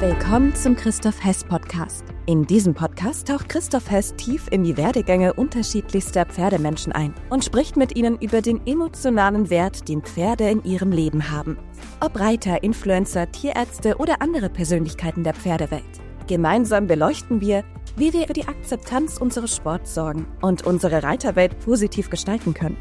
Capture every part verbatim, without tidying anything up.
Willkommen zum Christoph Hess Podcast. In diesem Podcast taucht Christoph Hess tief in die Werdegänge unterschiedlichster Pferdemenschen ein und spricht mit ihnen über den emotionalen Wert, den Pferde in ihrem Leben haben. Ob Reiter, Influencer, Tierärzte oder andere Persönlichkeiten der Pferdewelt. Gemeinsam beleuchten wir, wie wir für die Akzeptanz unseres Sports sorgen und unsere Reiterwelt positiv gestalten können.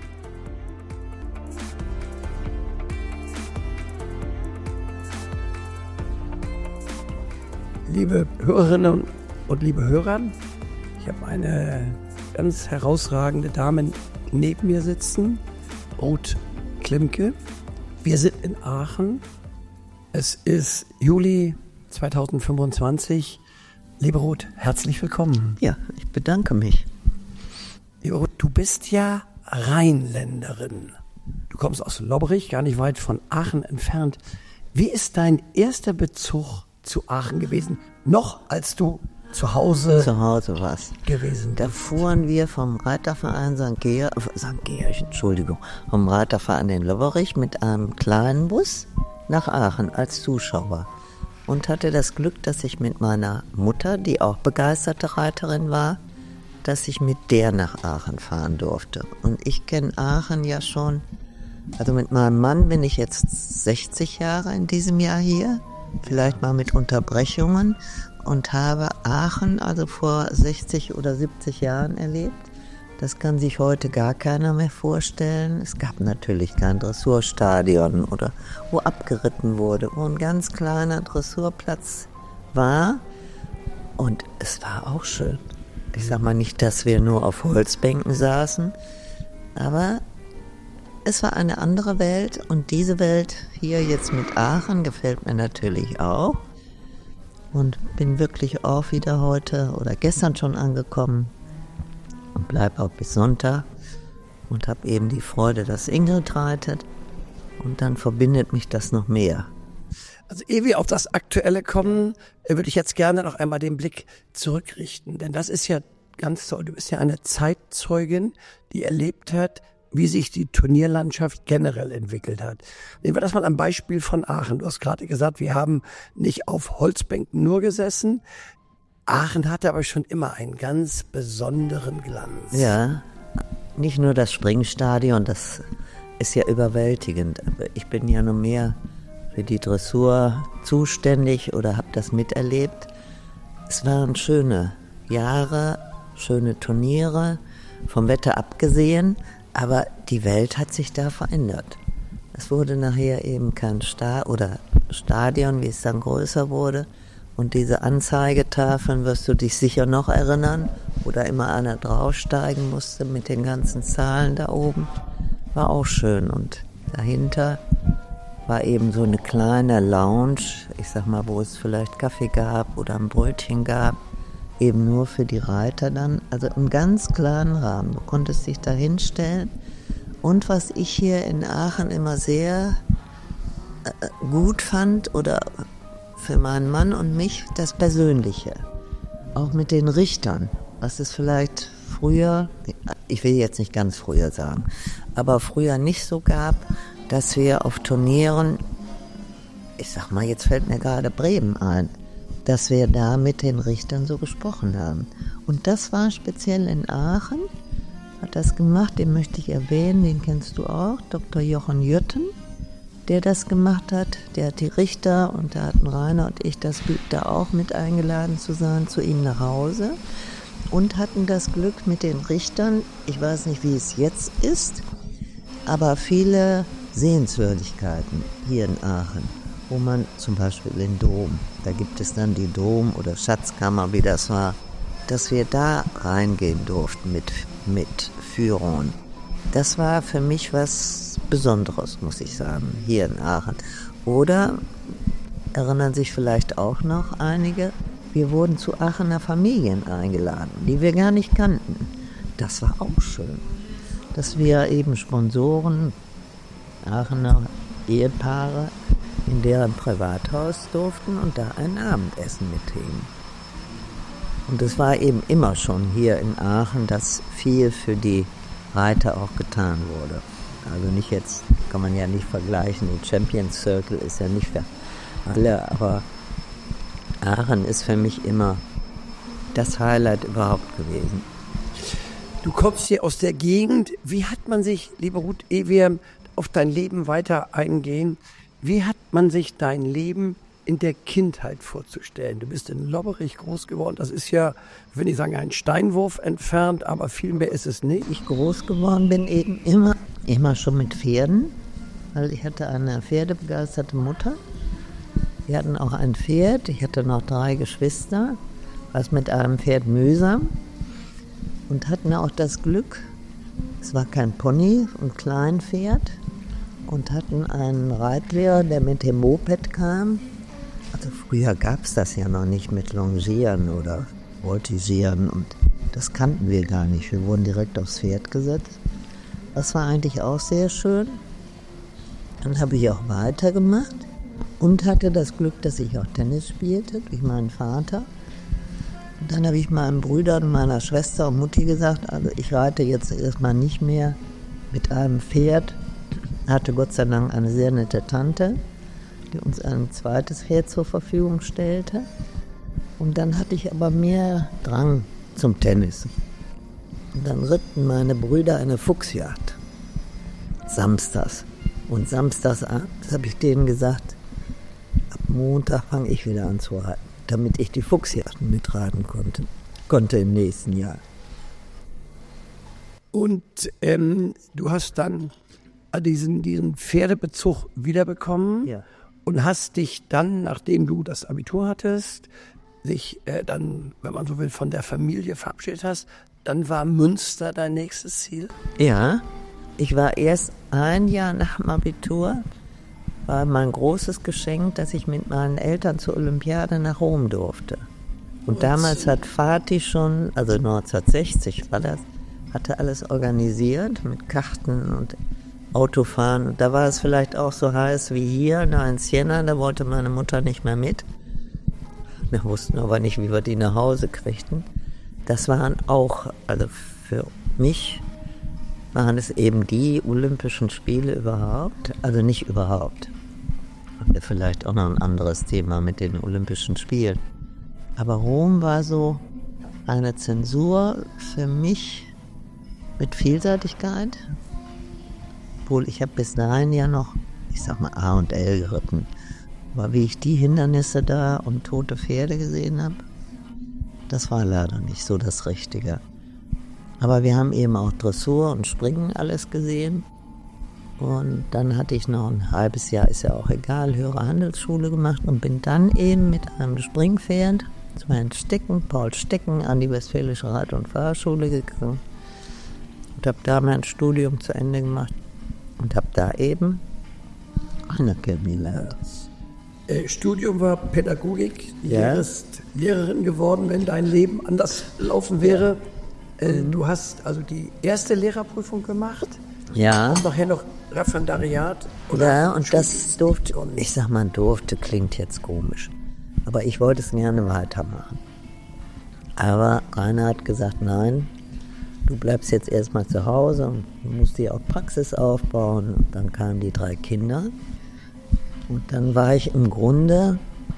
Liebe Hörerinnen und liebe Hörer, ich habe eine ganz herausragende Dame neben mir sitzen, Ruth Klimke. Wir sind in Aachen. Es ist Juli zweitausendfünfundzwanzig. Liebe Ruth, herzlich willkommen. Ja, ich bedanke mich. Liebe Ruth, du bist ja Rheinländerin. Du kommst aus Lobberich, gar nicht weit von Aachen entfernt. Wie ist dein erster Bezug zu Aachen gewesen, noch als du zu Hause, zu Hause warst. gewesen Da bist? fuhren wir vom Reiterverein Sankt Georg, Sankt Georg, Entschuldigung, vom Reiterverein in Lobberich mit einem kleinen Bus nach Aachen als Zuschauer und hatte das Glück, dass ich mit meiner Mutter, die auch begeisterte Reiterin war, dass ich mit der nach Aachen fahren durfte. Und ich kenne Aachen ja schon, also mit meinem Mann bin ich jetzt sechzig Jahre in diesem Jahr hier, vielleicht mal mit Unterbrechungen, und habe Aachen also vor sechzig oder siebzig Jahren erlebt. Das kann sich heute gar keiner mehr vorstellen. Es gab natürlich kein Dressurstadion oder wo abgeritten wurde, wo ein ganz kleiner Dressurplatz war. Und es war auch schön. Ich sag mal nicht, dass wir nur auf Holzbänken saßen, aber es war eine andere Welt, und diese Welt hier jetzt mit Aachen gefällt mir natürlich auch. Und bin wirklich auch wieder heute oder gestern schon angekommen und bleibe auch bis Sonntag und habe eben die Freude, dass Ingrid reitet, und dann verbindet mich das noch mehr. Also ehe wir auf das Aktuelle kommen, würde ich jetzt gerne noch einmal den Blick zurückrichten, denn das ist ja ganz toll. Du bist ja eine Zeitzeugin, die erlebt hat, wie sich die Turnierlandschaft generell entwickelt hat. Nehmen wir das mal am Beispiel von Aachen. Du hast gerade gesagt, wir haben nicht auf Holzbänken nur gesessen. Aachen hatte aber schon immer einen ganz besonderen Glanz. Ja, nicht nur das Springstadion, das ist ja überwältigend. Aber ich bin ja nur mehr für die Dressur zuständig oder habe das miterlebt. Es waren schöne Jahre, schöne Turniere, vom Wetter abgesehen. Aber die Welt hat sich da verändert. Es wurde nachher eben kein Sta- oder Stadion, wie es dann größer wurde. Und diese Anzeigetafeln, wirst du dich sicher noch erinnern, wo da immer einer draufsteigen musste mit den ganzen Zahlen da oben, war auch schön. Und dahinter war eben so eine kleine Lounge, ich sag mal, wo es vielleicht Kaffee gab oder ein Brötchen gab. Eben nur für die Reiter dann, also im ganz kleinen Rahmen. Du konntest dich da hinstellen. Und was ich hier in Aachen immer sehr äh, gut fand, oder für meinen Mann und mich, das Persönliche. Auch mit den Richtern. Was es vielleicht früher, ich will jetzt nicht ganz früher sagen, aber früher nicht so gab, dass wir auf Turnieren, ich sag mal, jetzt fällt mir gerade Bremen ein, dass wir da mit den Richtern so gesprochen haben. Und das war speziell in Aachen, hat das gemacht, den möchte ich erwähnen, den kennst du auch, Doktor Jochen Jütten, der das gemacht hat. Der hat die Richter, und da hatten Rainer und ich das Glück, da auch mit eingeladen zu sein, zu ihm nach Hause, und hatten das Glück mit den Richtern, ich weiß nicht, wie es jetzt ist, aber viele Sehenswürdigkeiten hier in Aachen, wo man zum Beispiel den Dom, da gibt es dann die Dom- oder Schatzkammer, wie das war, dass wir da reingehen durften mit, mit Führungen. Das war für mich was Besonderes, muss ich sagen, hier in Aachen. Oder, erinnern sich vielleicht auch noch einige, wir wurden zu Aachener Familien eingeladen, die wir gar nicht kannten. Das war auch schön, dass wir eben Sponsoren, Aachener Ehepaare, in deren Privathaus durften und da ein Abendessen mitheben. Und es war eben immer schon hier in Aachen, dass viel für die Reiter auch getan wurde. Also nicht jetzt, kann man ja nicht vergleichen, die Champions Circle ist ja nicht für alle, aber Aachen ist für mich immer das Highlight überhaupt gewesen. Du kommst hier aus der Gegend. Wie hat man sich, liebe Ruth, ehe wir auf dein Leben weiter eingehen, wie hat man sich dein Leben in der Kindheit vorzustellen? Du bist in Lobberich groß geworden. Das ist ja, wenn ich sagen, ein Steinwurf entfernt, aber viel mehr ist es nicht. Ich groß geworden bin eben immer, immer schon mit Pferden, weil ich hatte eine pferdebegeisterte Mutter. Wir hatten auch ein Pferd. Ich hatte noch drei Geschwister, was mit einem Pferd mühsam. Und hatten auch das Glück, es war kein Pony, ein Kleinpferd, und hatten einen Reitlehrer, der mit dem Moped kam. Also früher gab es das ja noch nicht mit Longieren oder Voltigieren, und das kannten wir gar nicht. Wir wurden direkt aufs Pferd gesetzt. Das war eigentlich auch sehr schön. Dann habe ich auch weitergemacht und hatte das Glück, dass ich auch Tennis spielte, durch meinen Vater. Und dann habe ich meinen Brüdern und meiner Schwester und Mutti gesagt, also ich reite jetzt erstmal nicht mehr mit einem Pferd. Hatte Gott sei Dank eine sehr nette Tante, die uns ein zweites Pferd zur Verfügung stellte. Und dann hatte ich aber mehr Drang zum Tennis. Und dann ritten meine Brüder eine Fuchsjagd, samstags. Und samstags abends habe ich denen gesagt, ab Montag fange ich wieder an zu reiten, damit ich die Fuchsjagden mitreiten konnte, konnte im nächsten Jahr. Und ähm, du hast dann diesen, diesen Pferdebezug wiederbekommen, ja. Und hast dich dann, nachdem du das Abitur hattest, sich äh, dann, wenn man so will, von der Familie verabschiedet hast, dann war Münster dein nächstes Ziel? Ja, ich war erst ein Jahr nach dem Abitur, war mein großes Geschenk, dass ich mit meinen Eltern zur Olympiade nach Rom durfte. Und, Und damals hat Vati schon, also neunzehnhundertsechzig war das, hatte alles organisiert mit Karten und Autofahren. Und da war es vielleicht auch so heiß wie hier, da in Siena, da wollte meine Mutter nicht mehr mit. Wir wussten aber nicht, wie wir die nach Hause kriegten. Das waren auch, also für mich waren es eben die Olympischen Spiele überhaupt, also nicht überhaupt. Haben wir vielleicht auch noch ein anderes Thema mit den Olympischen Spielen. Aber Rom war so eine Zensur für mich mit Vielseitigkeit. Obwohl ich habe bis dahin ja noch, ich sag mal, A und L geritten. Aber wie ich die Hindernisse da und tote Pferde gesehen habe, das war leider nicht so das Richtige. Aber wir haben eben auch Dressur und Springen alles gesehen. Und dann hatte ich noch ein halbes Jahr, ist ja auch egal, höhere Handelsschule gemacht und bin dann eben mit einem Springpferd zu Herrn Stecken, Paul Stecken, an die Westfälische Reit- und Fahrschule gegangen und habe da mein Studium zu Ende gemacht und habe da eben Rainer kennengelernt. Äh, Studium war Pädagogik, du ja. wärst Lehrerin geworden, wenn dein Leben anders laufen wäre. Äh, du hast also die erste Lehrerprüfung gemacht. Ja. Und nachher noch Referendariat. Oder ja, und das durfte, ich sag mal, durfte, klingt jetzt komisch. Aber ich wollte es gerne weitermachen. Aber Rainer hat gesagt, nein, du bleibst jetzt erstmal zu Hause und du musst dir auch Praxis aufbauen. Und dann kamen die drei Kinder. Und dann war ich im Grunde,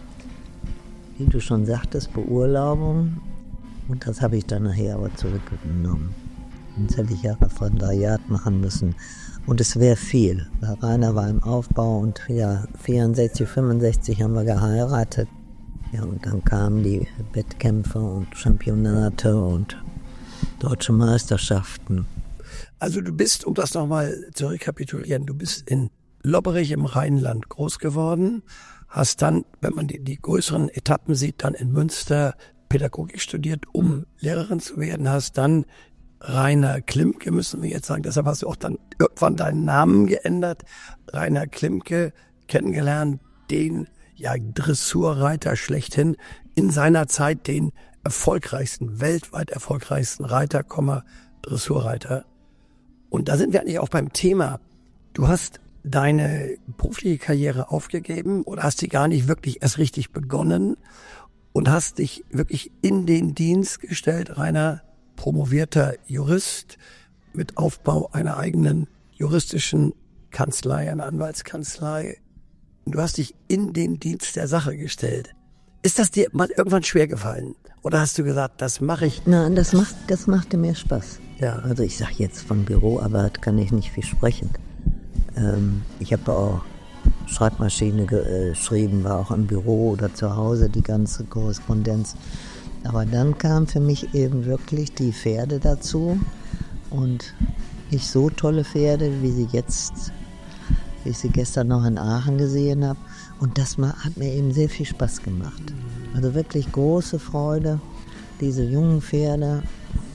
wie du schon sagtest, Beurlaubung. Und das habe ich dann nachher aber zurückgenommen. Sonst hätte ich ja Referendariat machen müssen. Und es wäre viel. Weil Rainer war im Aufbau und ja, vierundsechzig, fünfundsechzig haben wir geheiratet. Ja, und dann kamen die Wettkämpfe und Championate und deutsche Meisterschaften. Also du bist, um das nochmal zu rekapitulieren, du bist in Lobberich im Rheinland groß geworden, hast dann, wenn man die, die größeren Etappen sieht, dann in Münster Pädagogik studiert, um Lehrerin zu werden, hast dann Rainer Klimke, müssen wir jetzt sagen, deshalb hast du auch dann irgendwann deinen Namen geändert, Rainer Klimke kennengelernt, den ja Dressurreiter schlechthin, in seiner Zeit den erfolgreichsten, weltweit erfolgreichsten Reiter, Dressurreiter. Und da sind wir eigentlich auch beim Thema. Du hast deine berufliche Karriere aufgegeben oder hast sie gar nicht wirklich erst richtig begonnen und hast dich wirklich in den Dienst gestellt, Rainer, promovierter Jurist mit Aufbau einer eigenen juristischen Kanzlei, einer Anwaltskanzlei. Du hast dich in den Dienst der Sache gestellt. Ist das dir mal irgendwann schwer gefallen? Oder hast du gesagt, das mache ich? Nein, das macht, das machte mir Spaß. Ja. Also ich sage jetzt, von Büroarbeit kann ich nicht viel sprechen. Ähm, ich habe auch Schreibmaschine geschrieben, war auch im Büro oder zu Hause, die ganze Korrespondenz. Aber dann kam für mich eben wirklich die Pferde dazu und ich so tolle Pferde, wie sie jetzt, wie ich sie gestern noch in Aachen gesehen habe. Und das hat mir eben sehr viel Spaß gemacht. Also wirklich große Freude, diese jungen Pferde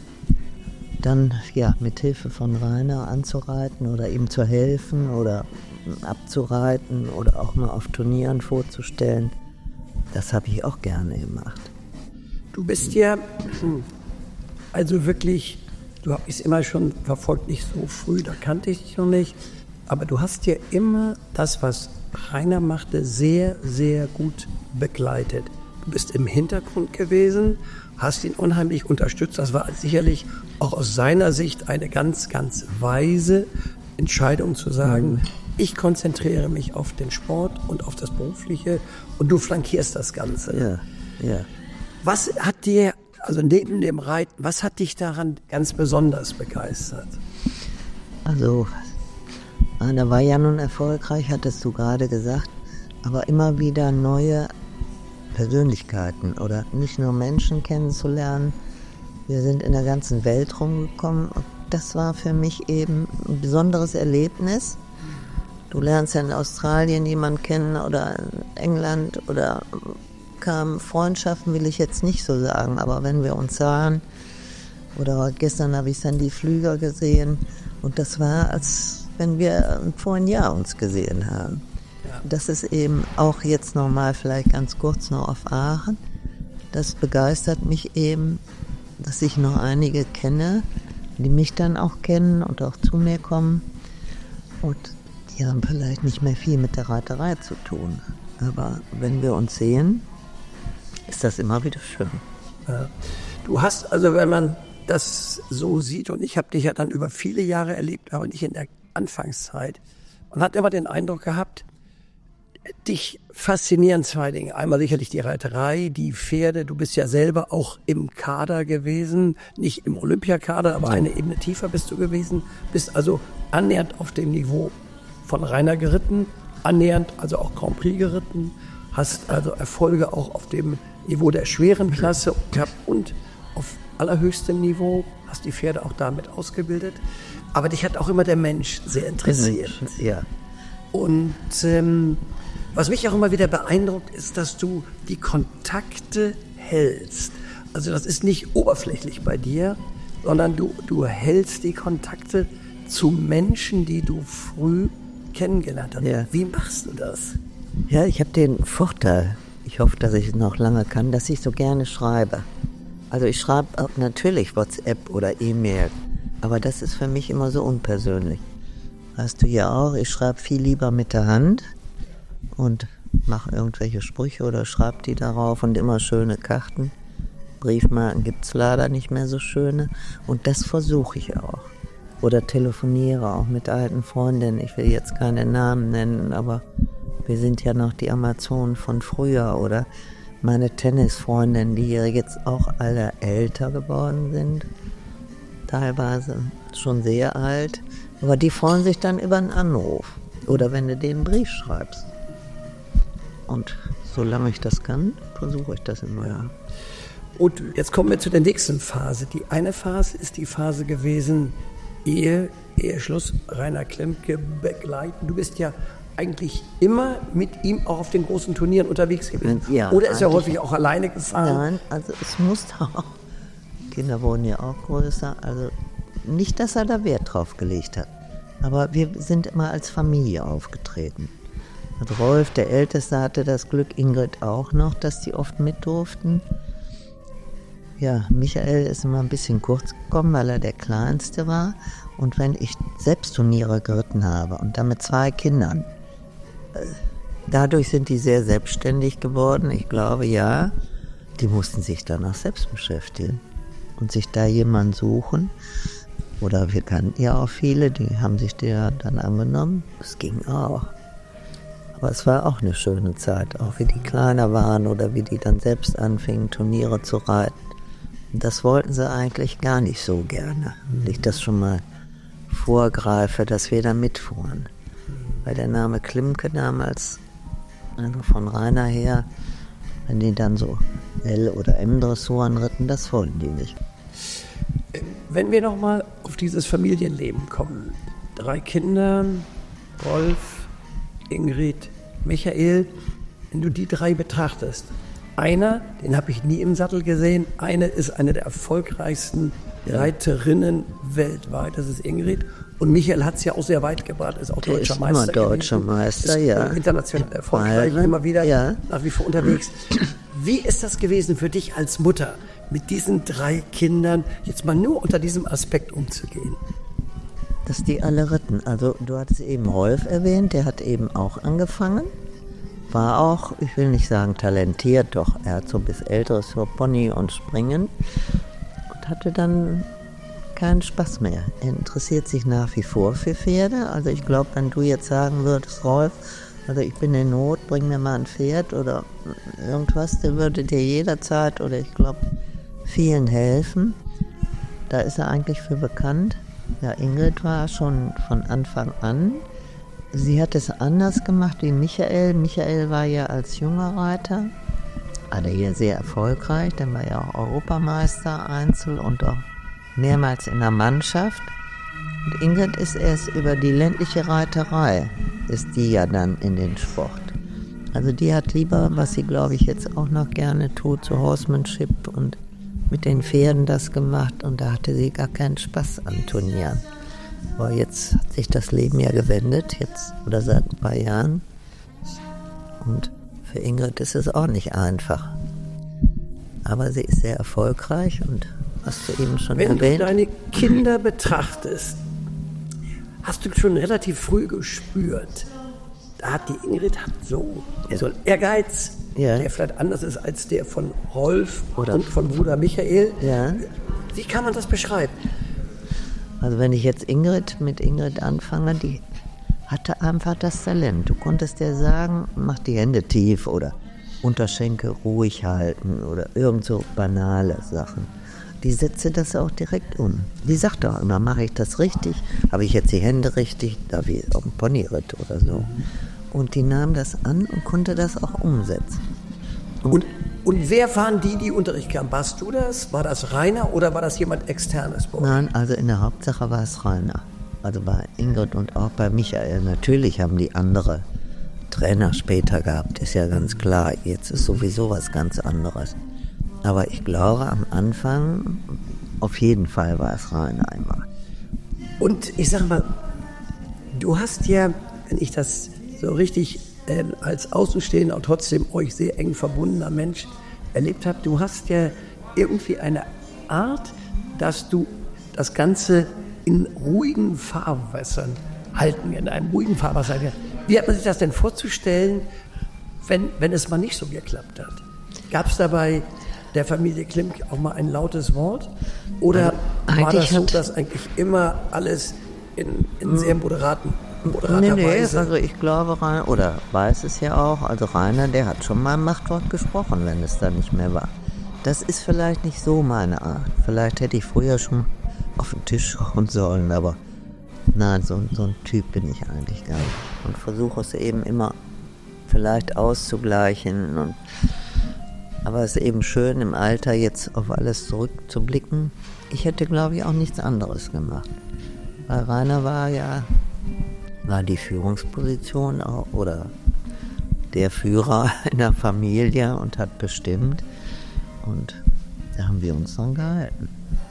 dann ja mit Hilfe von Rainer anzureiten oder ihm zu helfen oder abzureiten oder auch mal auf Turnieren vorzustellen. Das habe ich auch gerne gemacht. Du bist ja also wirklich, du hast es immer schon verfolgt, nicht so früh, da kannte ich dich noch nicht, aber du hast ja immer das, was Rainer machte, sehr, sehr gut begleitet. Du bist im Hintergrund gewesen, hast ihn unheimlich unterstützt. Das war sicherlich auch aus seiner Sicht eine ganz, ganz weise Entscheidung zu sagen, mhm. ich konzentriere mich auf den Sport und auf das Berufliche und du flankierst das Ganze. Ja, ja. Was hat dir, also neben dem Reiten, was hat dich daran ganz besonders begeistert? Also, Rainer war ja nun erfolgreich, hattest du gerade gesagt, aber immer wieder neue Persönlichkeiten oder nicht nur Menschen kennenzulernen. Wir sind in der ganzen Welt rumgekommen und das war für mich eben ein besonderes Erlebnis. Du lernst ja in Australien jemanden kennen oder in England oder kamen Freundschaften, will ich jetzt nicht so sagen, aber wenn wir uns sahen, oder gestern habe ich Sandy Flüger gesehen und das war, als wenn wir vor einem Jahr uns gesehen haben. Ja. Das ist eben auch jetzt nochmal vielleicht ganz kurz noch auf Aachen. Das begeistert mich eben, dass ich noch einige kenne, die mich dann auch kennen und auch zu mir kommen. Und die haben vielleicht nicht mehr viel mit der Reiterei zu tun. Aber wenn wir uns sehen, ist das immer wieder schön. Ja. Du hast, also wenn man das so sieht, und ich habe dich ja dann über viele Jahre erlebt, aber nicht in der Anfangszeit, man hat immer den Eindruck gehabt, dich faszinieren zwei Dinge. Einmal sicherlich die Reiterei, die Pferde. Du bist ja selber auch im Kader gewesen, nicht im Olympiakader, aber eine Ebene tiefer bist du gewesen. Bist also annähernd auf dem Niveau von Rainer geritten, annähernd also auch Grand Prix geritten, hast also Erfolge auch auf dem Niveau der schweren Klasse gehabt und auf allerhöchstem Niveau, hast die Pferde auch damit ausgebildet. Aber dich hat auch immer der Mensch sehr interessiert. Ja. Und ähm, was mich auch immer wieder beeindruckt, ist, dass du die Kontakte hältst. Also das ist nicht oberflächlich bei dir, sondern du, du hältst die Kontakte zu Menschen, die du früh kennengelernt hast. Ja. Wie machst du das? Ja, ich habe den Vorteil, ich hoffe, dass ich es noch lange kann, dass ich so gerne schreibe. Also ich schreibe auch natürlich WhatsApp oder E-Mail, aber das ist für mich immer so unpersönlich. Weißt du ja auch, ich schreibe viel lieber mit der Hand und mache irgendwelche Sprüche oder schreibe die darauf und immer schöne Karten. Briefmarken gibt es leider nicht mehr so schöne und das versuche ich auch. Oder telefoniere auch mit alten Freundinnen, ich will jetzt keine Namen nennen, aber wir sind ja noch die Amazonen von früher oder meine Tennisfreundinnen, die jetzt auch alle älter geworden sind, teilweise schon sehr alt, aber die freuen sich dann über einen Anruf oder wenn du denen einen Brief schreibst. Und solange ich das kann, versuche ich das immer. Ja. Und jetzt kommen wir zu der nächsten Phase. Die eine Phase ist die Phase gewesen, Ehe, Eheschluss, Rainer Klemke begleiten. Du bist ja eigentlich immer mit ihm auch auf den großen Turnieren unterwegs gewesen. Ja, oder ist er häufig auch alleine gefahren? Nein, also es musste auch. Kinder wurden ja auch größer. Also nicht, dass er da Wert drauf gelegt hat. Aber wir sind immer als Familie aufgetreten. Und Rolf, der Älteste, hatte das Glück, Ingrid auch noch, dass die oft mit durften. Ja, Michael ist immer ein bisschen kurz gekommen, weil er der Kleinste war. Und wenn ich selbst Turniere geritten habe und dann mit zwei Kindern, dadurch sind die sehr selbstständig geworden. Ich glaube, ja, die mussten sich dann auch selbst beschäftigen und sich da jemanden suchen. Oder wir kannten ja auch viele, die haben sich der dann angenommen. Das ging auch. Aber es war auch eine schöne Zeit, auch wie die kleiner waren oder wie die dann selbst anfingen, Turniere zu reiten. Und das wollten sie eigentlich gar nicht so gerne. Und ich das schon mal vorgreife, dass wir da mitfuhren. Weil der Name Klimke damals, also von Rainer her, wenn die dann so L- oder M-Dressuren ritten, das wollten die nicht. Wenn wir nochmal auf dieses Familienleben kommen. Drei Kinder, Rolf, Ingrid, Michael. Wenn du die drei betrachtest, einer, den habe ich nie im Sattel gesehen, eine ist eine der erfolgreichsten Reiterinnen weltweit, das ist Ingrid. Und Michael hat es ja auch sehr weit gebracht, ist auch Der deutscher ist Meister immer deutscher gewesen. Meister, ist ja. International erfolgreich, Weil, immer wieder ja. nach wie vor unterwegs. Wie ist das gewesen für dich als Mutter, mit diesen drei Kindern jetzt mal nur unter diesem Aspekt umzugehen? Dass die alle ritten. Also du hattest eben Rolf erwähnt, der hat eben auch angefangen. War auch, ich will nicht sagen talentiert, doch er hat so bis älteres so Pony und Springen und hatte dann keinen Spaß mehr. Er interessiert sich nach wie vor für Pferde. Also ich glaube, wenn du jetzt sagen würdest, Rolf, also ich bin in Not, bring mir mal ein Pferd oder irgendwas, der würde dir jederzeit oder ich glaube vielen helfen. Da ist er eigentlich für bekannt. Ja, Ingrid war schon von Anfang an. Sie hat es anders gemacht wie Michael. Michael war ja als junger Reiter, aber hier sehr erfolgreich. Der war ja auch Europameister, Einzel und auch mehrmals in der Mannschaft. Und Ingrid ist erst über die ländliche Reiterei, ist die ja dann in den Sport. Also die hat lieber, was sie glaube ich jetzt auch noch gerne tut, so Horsemanship und mit den Pferden das gemacht und da hatte sie gar keinen Spaß an Turnieren. Aber jetzt hat sich das Leben ja gewendet, jetzt oder seit ein paar Jahren. Und für Ingrid ist es auch nicht einfach. Aber sie ist sehr erfolgreich und hast du eben schon Wenn erwähnt. Wenn du deine Kinder betrachtest, hast du schon relativ früh gespürt, da hat die Ingrid hat so, so einen Ehrgeiz, ja. Der vielleicht anders ist als der von Rolf oder und von Bruder Michael. Ja. Wie kann man das beschreiben? Also wenn ich jetzt Ingrid mit Ingrid anfange, die hatte einfach das Talent. Du konntest dir sagen, mach die Hände tief oder Unterschenkel ruhig halten oder irgend so banale Sachen. Die setzte das auch direkt um. Die sagt auch immer, mache ich das richtig? Habe ich jetzt die Hände richtig? Da wie auf dem Ponyritt oder so. Und die nahm das an und konnte das auch umsetzen. Und, und, und wer waren die, die Unterricht gaben? Warst du das? War das Rainer oder war das jemand Externes bei euch? Nein, also in der Hauptsache war es Rainer. Also bei Ingrid und auch bei Michael. Natürlich haben die andere Trainer später gehabt, ist ja ganz klar. Jetzt ist sowieso was ganz anderes. Aber ich glaube, am Anfang, auf jeden Fall war es Rainer einmal. Und ich sag mal, du hast ja, wenn ich das so richtig äh, als Außenstehender und trotzdem euch sehr eng verbundener Mensch erlebt habe, du hast ja irgendwie eine Art, dass du das Ganze in ruhigen Fahrwässern halten, in einem ruhigen Fahrwasser. Wie hat man sich das denn vorzustellen, wenn, wenn es mal nicht so geklappt hat? Gab es dabei der Familie Klimke auch mal ein lautes Wort? Oder also war das so, dass eigentlich immer alles in, in sehr moderaten, moderater nee, nee, Weise? Also ich glaube, Rainer, oder weiß es ja auch, also Rainer, der hat schon mal ein Machtwort gesprochen, wenn es da nicht mehr war. Das ist vielleicht nicht so meine Art. Vielleicht hätte ich früher schon auf den Tisch schauen sollen, aber nein, so, so ein Typ bin ich eigentlich gar nicht. Und versuche es eben immer vielleicht auszugleichen. Und, aber es ist eben schön, im Alter jetzt auf alles zurückzublicken. Ich hätte, glaube ich, auch nichts anderes gemacht. Weil Rainer war ja, war die Führungsposition auch, oder der Führer in der Familie und hat bestimmt. Und da haben wir uns dann gehalten.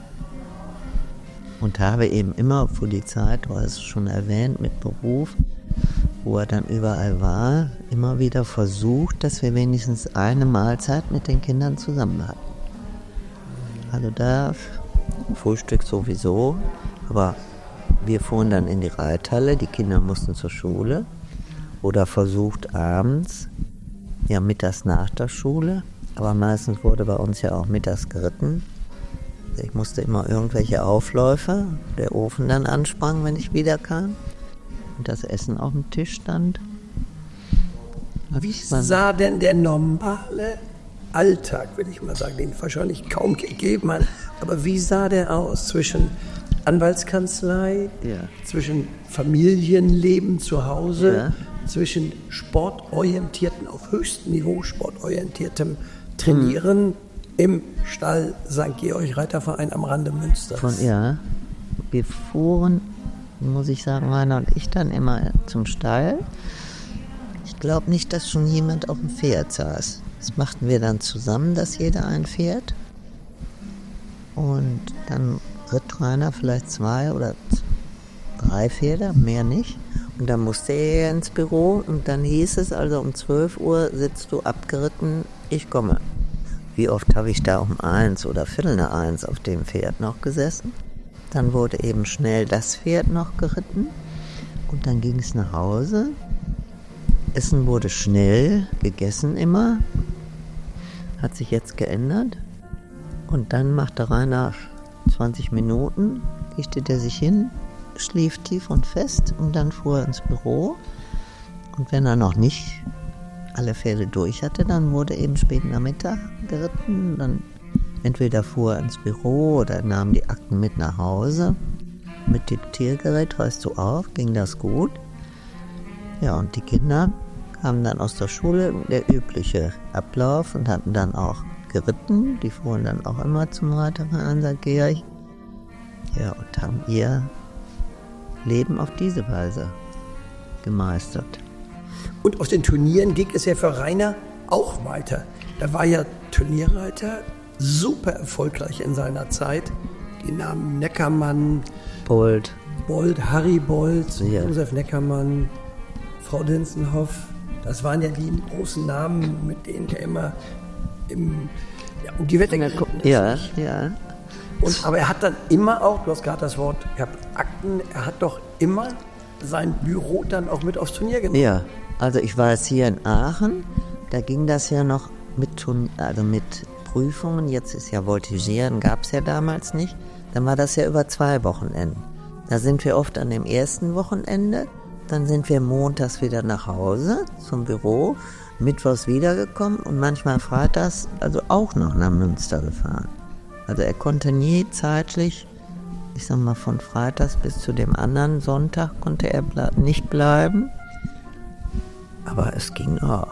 Und habe eben immer vor die Zeit, du hast es schon erwähnt, mit Beruf, wo er dann überall war, immer wieder versucht, dass wir wenigstens eine Mahlzeit mit den Kindern zusammen hatten. Also da Frühstück sowieso, aber wir fuhren dann in die Reithalle, die Kinder mussten zur Schule oder versucht abends, ja mittags nach der Schule, aber meistens wurde bei uns ja auch mittags geritten. Ich musste immer irgendwelche Aufläufe, der Ofen dann ansprang, wenn ich wiederkam und das Essen auf dem Tisch stand. Wie sah denn der normale Alltag, will ich mal sagen, den wahrscheinlich kaum gegeben hat, aber wie sah der aus zwischen Anwaltskanzlei, ja. zwischen Familienleben zu Hause, ja. zwischen sportorientierten, auf höchstem Niveau sportorientiertem Trainieren mhm. im Stall Sankt Georg Reiterverein am Rande Münsters? Von, ja, wir fuhren, muss ich sagen, Rainer und ich dann immer zum Stall. Ich glaube nicht, dass schon jemand auf dem Pferd saß. Das machten wir dann zusammen, dass jeder ein Pferd. Und dann ritt Rainer vielleicht zwei oder drei Pferde, mehr nicht. Und dann musste er ins Büro und dann hieß es also, um zwölf Uhr sitzt du abgeritten, ich komme. Wie oft habe ich da um eins oder viertel nach eins auf dem Pferd noch gesessen. Dann wurde eben schnell das Pferd noch geritten und dann ging es nach Hause. Essen wurde schnell gegessen immer, hat sich jetzt geändert. Und dann machte Rainer zwanzig Minuten, legte der sich hin, schlief tief und fest und dann fuhr er ins Büro. Und wenn er noch nicht alle Pferde durch hatte, dann wurde eben spät Nachmittag geritten. Dann entweder fuhr er ins Büro oder nahm die Akten mit nach Hause. Mit dem Tiergerät, weißt du auch, ging das gut. Ja, und die Kinder kamen dann aus der Schule, der übliche Ablauf, und hatten dann auch geritten. Die fuhren dann auch immer zum Reiterverein Sankt Georg. Ja, und haben ihr Leben auf diese Weise gemeistert. Und aus den Turnieren ging es ja für Rainer auch weiter. Er war ja Turnierreiter, super erfolgreich in seiner Zeit. Die Namen Neckermann, Bold, Bold, Harry Bold, ja. Josef Neckermann, Frau Dinsenhoff. Das waren ja die großen Namen, mit denen er immer im, ja, um die Wette gekommen ist. Ja, ja. Und, aber er hat dann immer auch, du hast gerade das Wort gehabt, Akten, er hat doch immer sein Büro dann auch mit aufs Turnier genommen. Ja, also ich war jetzt hier in Aachen, da ging das ja noch mit, also mit Prüfungen, jetzt ist ja Voltigieren, gab es ja damals nicht, dann war das ja über zwei Wochenenden. Da sind wir oft an dem ersten Wochenende, dann sind wir montags wieder nach Hause zum Büro, mittwochs wiedergekommen und manchmal freitags also auch noch nach Münster gefahren. Also er konnte nie zeitlich, ich sag mal von freitags bis zu dem anderen Sonntag konnte er ble- nicht bleiben, aber es ging auch.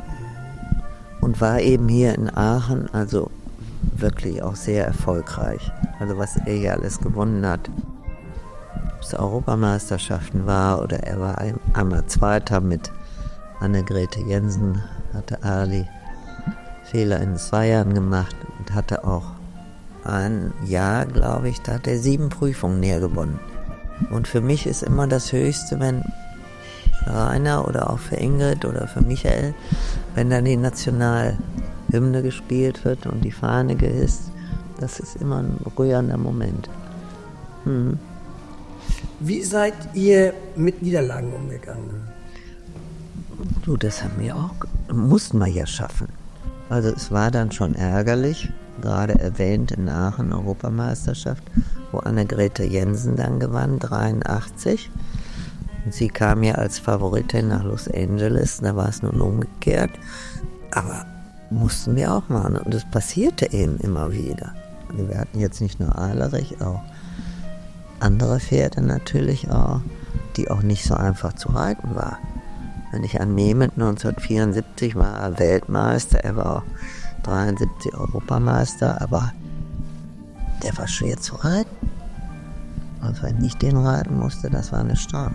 Und war eben hier in Aachen also wirklich auch sehr erfolgreich. Also was er hier alles gewonnen hat. Ob es Europameisterschaften war oder er war ein, einmal Zweiter mit Annegrethe Jensen, hatte Ali Fehler in zwei Jahren gemacht und hatte auch ein Jahr, glaube ich, da hat er sieben Prüfungen näher gewonnen. Und für mich ist immer das Höchste, wenn für Rainer oder auch für Ingrid oder für Michael, wenn dann die Nationalhymne gespielt wird und die Fahne gehisst, das ist immer ein rührender Moment. Hm. Wie seid ihr mit Niederlagen umgegangen? Du, das haben wir auch, mussten wir ja schaffen. Also es war dann schon ärgerlich, gerade erwähnt in Aachen Europameisterschaft, wo Annegrethe Jensen dann gewann, dreiundachtzig. Und sie kam ja als Favoritin nach Los Angeles, da war es nun umgekehrt. Aber mussten wir auch machen und es passierte eben immer wieder. Und wir hatten jetzt nicht nur Ahlerich, auch andere Pferde natürlich auch, die auch nicht so einfach zu reiten waren. Wenn ich an Mehmet neunzehnhundertvierundsiebzig war er Weltmeister, er war auch dreiundsiebzig Europameister, aber der war schwer zu reiten. Also wenn ich den reiten musste, das war eine Strafe.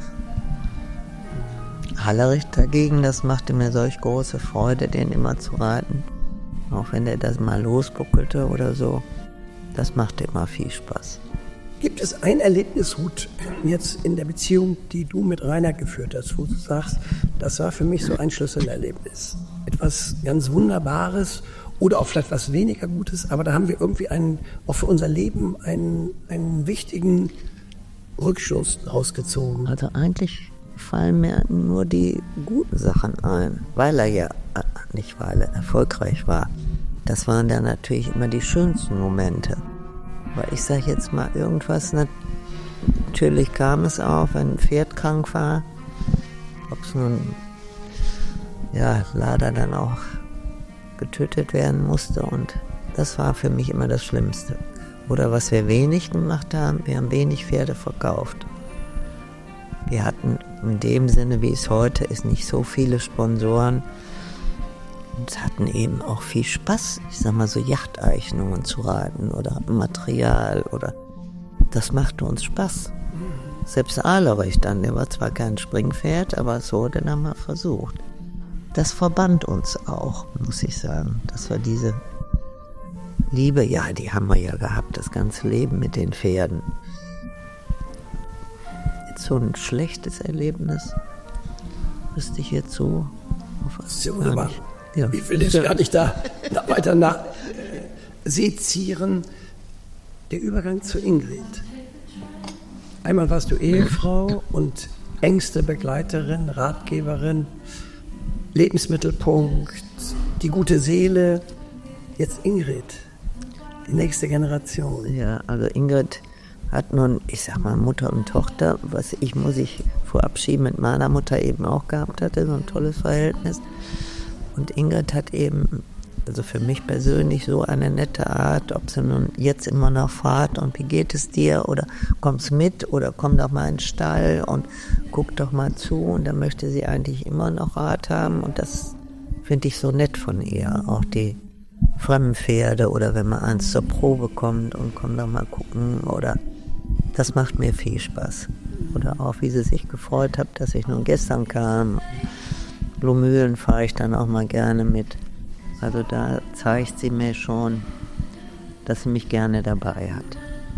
Hallerich dagegen, das machte mir solch große Freude, den immer zu reiten. Auch wenn der das mal losbuckelte oder so, das machte immer viel Spaß. Gibt es ein Erlebnis, Ruth, jetzt in der Beziehung, die du mit Rainer geführt hast, wo du sagst, das war für mich so ein Schlüsselerlebnis? Etwas ganz Wunderbares oder auch vielleicht was weniger Gutes, aber da haben wir irgendwie einen, auch für unser Leben einen, einen wichtigen Rückschluss rausgezogen. Also eigentlich fallen mir nur die guten Sachen ein, weil er ja, nicht weil er erfolgreich war. Das waren dann natürlich immer die schönsten Momente. Aber ich sage jetzt mal irgendwas, natürlich kam es auch, wenn ein Pferd krank war, ob es nun ja leider dann auch getötet werden musste. Und das war für mich immer das Schlimmste. Oder was wir wenig gemacht haben, wir haben wenig Pferde verkauft. Wir hatten in dem Sinne, wie es heute ist, nicht so viele Sponsoren und hatten eben auch viel Spaß, ich sag mal so Yachteignungen zu reiten oder Material oder das machte uns Spaß. Selbst Ahlerich dann, der war zwar kein Springpferd, aber so, den haben wir versucht. Das verband uns auch, muss ich sagen. Das war diese Liebe, ja, die haben wir ja gehabt, das ganze Leben mit den Pferden. Jetzt so ein schlechtes Erlebnis, wüsste ich jetzt so. Das ist ja wunderbar. Ja. Ich will jetzt gar nicht da weiter nach äh, sezieren. Der Übergang zu Ingrid. Einmal warst du Ehefrau und engste Begleiterin, Ratgeberin, Lebensmittelpunkt, die gute Seele. Jetzt Ingrid, die nächste Generation. Ja, also Ingrid hat nun, ich sag mal, Mutter und Tochter, was ich, muss ich vorab schieben, mit meiner Mutter eben auch gehabt hatte, so ein tolles Verhältnis. Und Ingrid hat eben, also für mich persönlich, so eine nette Art, ob sie nun jetzt immer noch fragt, und wie geht es dir, oder kommst mit, oder komm doch mal in den Stall und guck doch mal zu, und dann möchte sie eigentlich immer noch Rat haben, und das finde ich so nett von ihr, auch die Fremdenpferde, oder wenn man eins zur Probe kommt und komm doch mal gucken, oder das macht mir viel Spaß. Oder auch, wie sie sich gefreut hat, dass ich nun gestern kam. Lohmühlen fahre ich dann auch mal gerne mit. Also da zeigt sie mir schon, dass sie mich gerne dabei hat.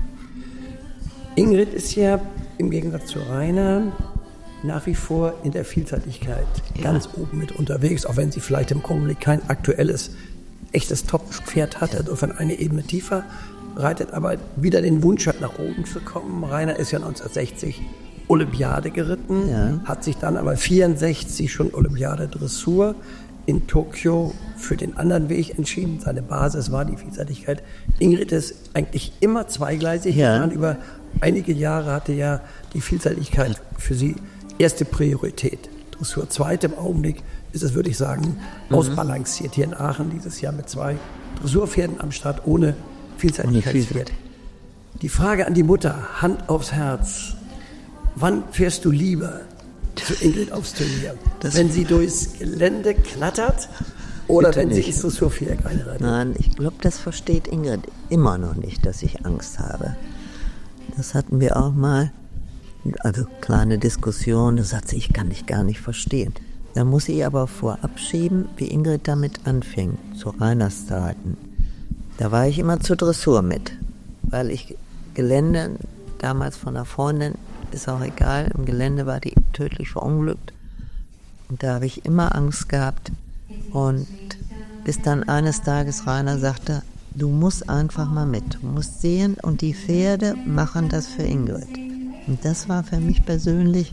Ingrid ist ja im Gegensatz zu Rainer nach wie vor in der Vielseitigkeit ja. ganz oben mit unterwegs, auch wenn sie vielleicht im Augenblick kein aktuelles, echtes Top-Pferd hat, also von einer Ebene tiefer reitet, aber wieder den Wunsch hat, nach oben zu kommen. Rainer ist ja neunzehnhundertsechzig Olympiade geritten, ja. hat sich dann aber vierundsechzig schon Olympiade Dressur in Tokio für den anderen Weg entschieden. Seine Basis war die Vielseitigkeit. Ingrid ist eigentlich immer zweigleisig ja. gefahren. Über einige Jahre hatte ja die Vielseitigkeit für sie erste Priorität. Dressur zweite. Im Augenblick ist es, würde ich sagen, mhm. ausbalanciert. Hier in Aachen dieses Jahr mit zwei Dressurpferden am Start ohne Vielseitigkeitspferd. Die Frage an die Mutter, Hand aufs Herz. Wann fährst du lieber zu Ingrid aufs Turnier? Das wenn sie durchs Gelände knattert oder wenn nicht. sie ins Dressurviereck einreitet? Nein, ich glaube, das versteht Ingrid immer noch nicht, dass ich Angst habe. Das hatten wir auch mal, also kleine Diskussion, da sagt sie, ich kann dich gar nicht verstehen. Da muss ich aber vorab schieben, wie Ingrid damit anfing, zu Rainers Zeiten. Da war ich immer zur Dressur mit, weil ich Gelände damals von einer Freundin, ist auch egal, im Gelände war die tödlich verunglückt. Und da habe ich immer Angst gehabt. Und bis dann eines Tages Rainer sagte, du musst einfach mal mit, du musst sehen, und die Pferde machen das für Ingrid. Und das war für mich persönlich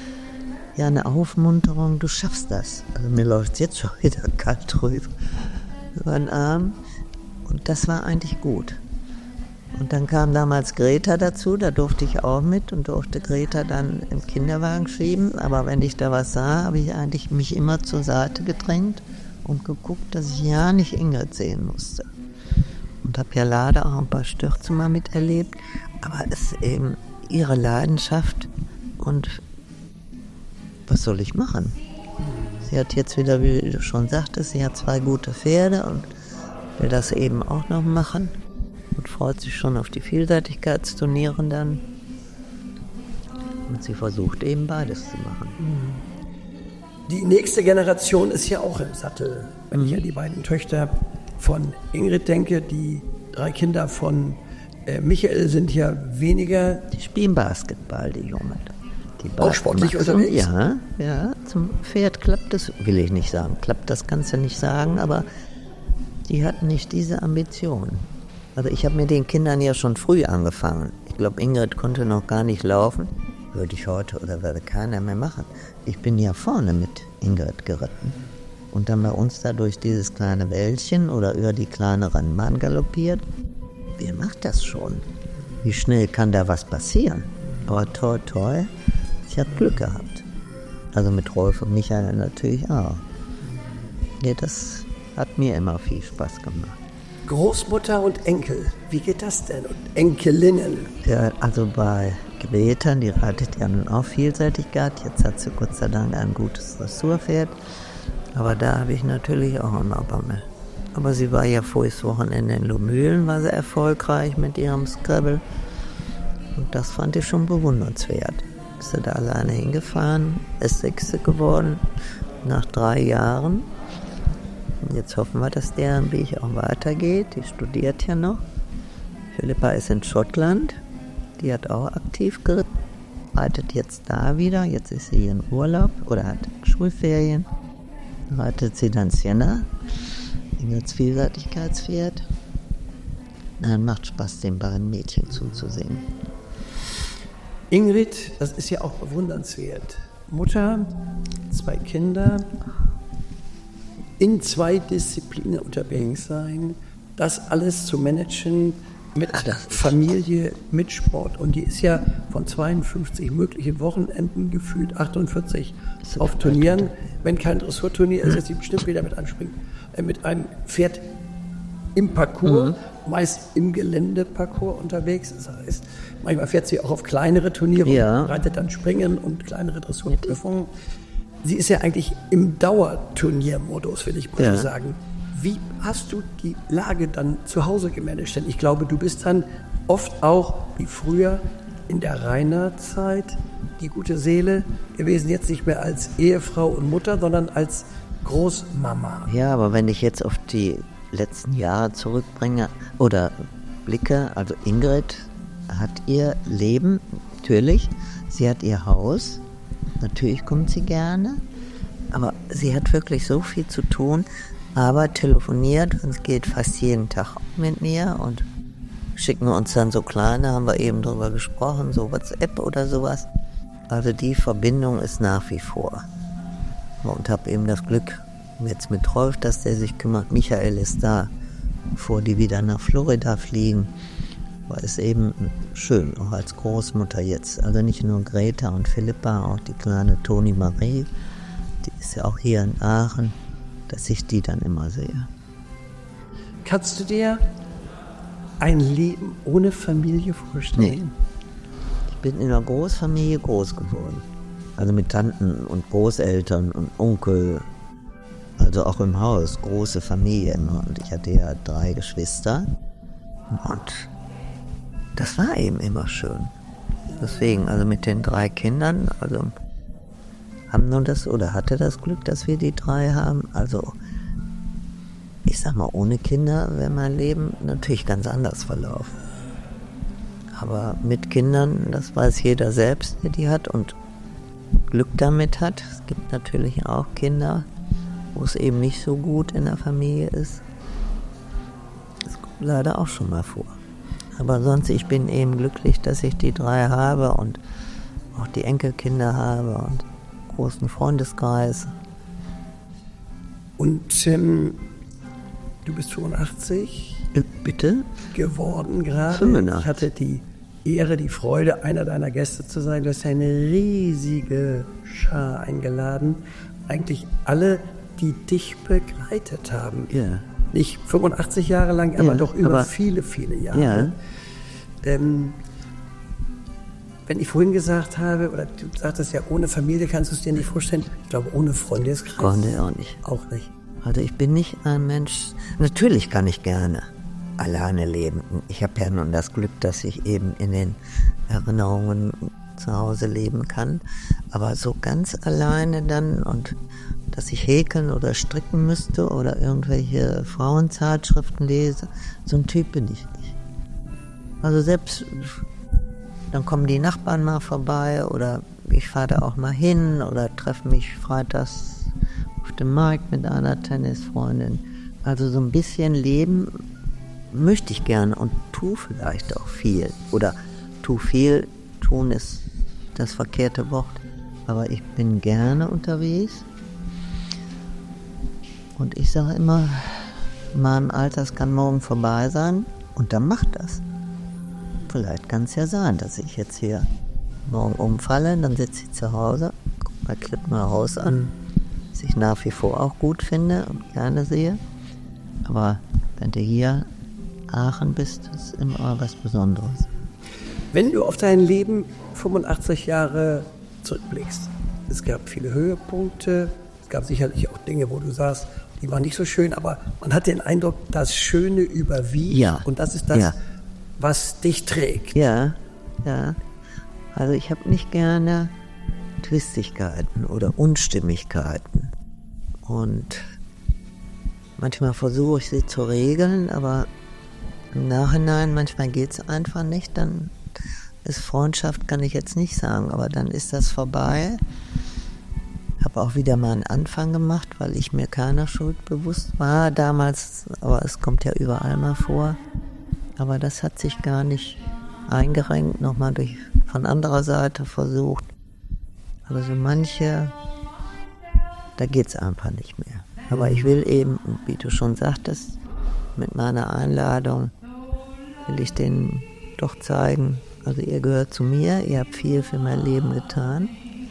ja eine Aufmunterung, du schaffst das. Also mir läuft es jetzt schon wieder kalt drüber über den Arm. Und das war eigentlich gut. Und dann kam damals Greta dazu, da durfte ich auch mit und durfte Greta dann im Kinderwagen schieben. Aber wenn ich da was sah, habe ich eigentlich mich immer zur Seite gedrängt und geguckt, dass ich ja nicht Ingrid sehen musste. Und habe ja leider auch ein paar Stürze mal miterlebt. Aber es ist eben ihre Leidenschaft, und was soll ich machen? Sie hat jetzt wieder, wie du schon sagtest, sie hat zwei gute Pferde und will das eben auch noch machen. Und freut sich schon auf die Vielseitigkeitsturniere dann. Und sie versucht eben beides zu machen. Die nächste Generation ist ja auch im Sattel. Wenn mhm. ich an die beiden Töchter von Ingrid denke, die drei Kinder von äh, Michael sind ja weniger... Die spielen Basketball, die Jungen. Die auch sportlich unterwegs? Ja, ja, zum Pferd klappt das, will ich nicht sagen. Klappt das kannst du nicht sagen, aber die hatten nicht diese Ambition. Also ich habe mit den Kindern ja schon früh angefangen. Ich glaube, Ingrid konnte noch gar nicht laufen. Würde ich heute oder würde keiner mehr machen. Ich bin ja vorne mit Ingrid geritten. Und dann bei uns da durch dieses kleine Wäldchen oder über die kleine Rennbahn galoppiert. Wer macht das schon? Wie schnell kann da was passieren? Aber toi, toi, ich habe Glück gehabt. Also mit Rolf und Michael natürlich auch. Ja, das hat mir immer viel Spaß gemacht. Großmutter und Enkel, wie geht das denn? Und Enkelinnen? Ja, also bei Greta, die reitet ja nun auch vielseitig gehabt. Jetzt hat sie Gott sei Dank ein gutes Dressurpferd. Aber da habe ich natürlich auch immer Bammel. Aber sie war ja voriges Wochenende in Lohmühlen, war sie erfolgreich mit ihrem Scrabble. Und das fand ich schon bewundernswert. Ist sie da alleine hingefahren, ist Sechste geworden, nach drei Jahren. Und jetzt hoffen wir, dass deren Weg auch weitergeht. Die studiert ja noch. Philippa ist in Schottland. Die hat auch aktiv geritten. Reitet jetzt da wieder. Jetzt ist sie in Urlaub oder hat Schulferien. Reitet sie dann Sienna. Ingrid's Vielseitigkeitspferd. Dann macht Spaß, den beiden Mädchen zuzusehen. Ingrid, das ist ja auch bewundernswert. Mutter, zwei Kinder, in zwei Disziplinen unterwegs sein, das alles zu managen mit Ach, Familie, mit Sport. Und die ist ja von zweiundfünfzig möglichen Wochenenden gefühlt achtundvierzig auf Turnieren. Wenn kein Dressurturnier ist, ist sie bestimmt wieder mit anspringen. Äh, mit einem Pferd im Parcours, mhm. meist im Geländeparcours unterwegs. Das heißt, manchmal fährt sie auch auf kleinere Turniere, ja. reitet dann Springen und kleinere Dressurprüfungen. Sie ist ja eigentlich im Dauerturniermodus, will ich mal ja. sagen. Wie hast du die Lage dann zu Hause gemanagt? Denn ich glaube, du bist dann oft auch, wie früher, in der Rainer-Zeit die gute Seele gewesen, jetzt nicht mehr als Ehefrau und Mutter, sondern als Großmama. Ja, aber wenn ich jetzt auf die letzten Jahre zurückbringe oder blicke, also Ingrid hat ihr Leben, natürlich, sie hat ihr Haus, natürlich kommt sie gerne, aber sie hat wirklich so viel zu tun, aber telefoniert und es geht fast jeden Tag mit mir und schicken wir uns dann so kleine, haben wir eben drüber gesprochen, so WhatsApp oder sowas. Also die Verbindung ist nach wie vor. Und habe eben das Glück, jetzt mit Rolf, dass der sich kümmert. Michael ist da, bevor die wieder nach Florida fliegen. Aber ist eben schön, auch als Großmutter jetzt. Also nicht nur Greta und Philippa, auch die kleine Toni Marie, die ist ja auch hier in Aachen, dass ich die dann immer sehe. Kannst du dir ein Leben ohne Familie vorstellen? Nee. Ich bin in einer Großfamilie groß geworden. Also mit Tanten und Großeltern und Onkel. Also auch im Haus, große Familie immer. Und ich hatte ja drei Geschwister. Und das war eben immer schön. Deswegen, also mit den drei Kindern, also haben nun das oder hatte das Glück, dass wir die drei haben. Also ich sag mal, ohne Kinder wäre mein Leben natürlich ganz anders verlaufen. Aber mit Kindern, das weiß jeder selbst, der die hat und Glück damit hat. Es gibt natürlich auch Kinder, wo es eben nicht so gut in der Familie ist. Das kommt leider auch schon mal vor. Aber sonst, ich bin eben glücklich, dass ich die drei habe und auch die Enkelkinder habe und einen großen Freundeskreis. Und ähm, du bist fünfundachtzig Bitte? geworden gerade. fünfundachtzig. Ich hatte die Ehre, die Freude, einer deiner Gäste zu sein. Du hast eine riesige Schar eingeladen. Eigentlich alle, die dich begleitet haben. Ja. Nicht fünfundachtzig Jahre lang, aber ja, doch über aber, viele, viele Jahre. Ja. Ähm, wenn ich vorhin gesagt habe, oder du sagtest ja, ohne Familie kannst du es dir nicht vorstellen. Ich glaube, ohne Freundeskreis. Konnte auch nicht. Auch nicht. Also ich bin nicht ein Mensch, natürlich kann ich gerne alleine leben. Ich habe ja nun das Glück, dass ich eben in den Erinnerungen zu Hause leben kann. Aber so ganz alleine dann und dass ich häkeln oder stricken müsste oder irgendwelche Frauenzeitschriften lese, so ein Typ bin ich nicht. Also selbst, dann kommen die Nachbarn mal vorbei oder ich fahre da auch mal hin oder treffe mich freitags auf dem Markt mit einer Tennisfreundin. Also so ein bisschen Leben möchte ich gerne und tue vielleicht auch viel. Oder tu viel, tun ist das verkehrte Wort. Aber ich bin gerne unterwegs. Und ich sage immer, mein Alter kann morgen vorbei sein und dann macht das. Vielleicht kann es ja sein, dass ich jetzt hier morgen umfalle, dann sitze ich zu Hause, guck mal Klipp mal Haus an was ich nach wie vor auch gut finde und gerne sehe. Aber wenn du hier Aachen bist, ist immer was Besonderes. Wenn du auf dein Leben fünfundachtzig Jahre zurückblickst, es gab viele Höhepunkte, es gab sicherlich auch Dinge, wo du sagst, die waren nicht so schön, aber man hat den Eindruck, das Schöne überwiegt, ja. Und das ist das, ja. was dich trägt. Ja, ja. Also ich habe nicht gerne Twistigkeiten oder Unstimmigkeiten. Und manchmal versuche ich sie zu regeln, aber im Nachhinein, manchmal geht es einfach nicht. Dann ist Freundschaft, kann ich jetzt nicht sagen, aber dann ist das vorbei. Ich habe auch wieder mal einen Anfang gemacht, weil ich mir keiner Schuld bewusst war damals, aber es kommt ja überall mal vor. Aber das hat sich gar nicht eingerenkt, nochmal durch von anderer Seite versucht. Aber so manche, da geht es einfach nicht mehr. Aber ich will eben, wie du schon sagtest, mit meiner Einladung will ich denen doch zeigen, also ihr gehört zu mir, ihr habt viel für mein Leben getan.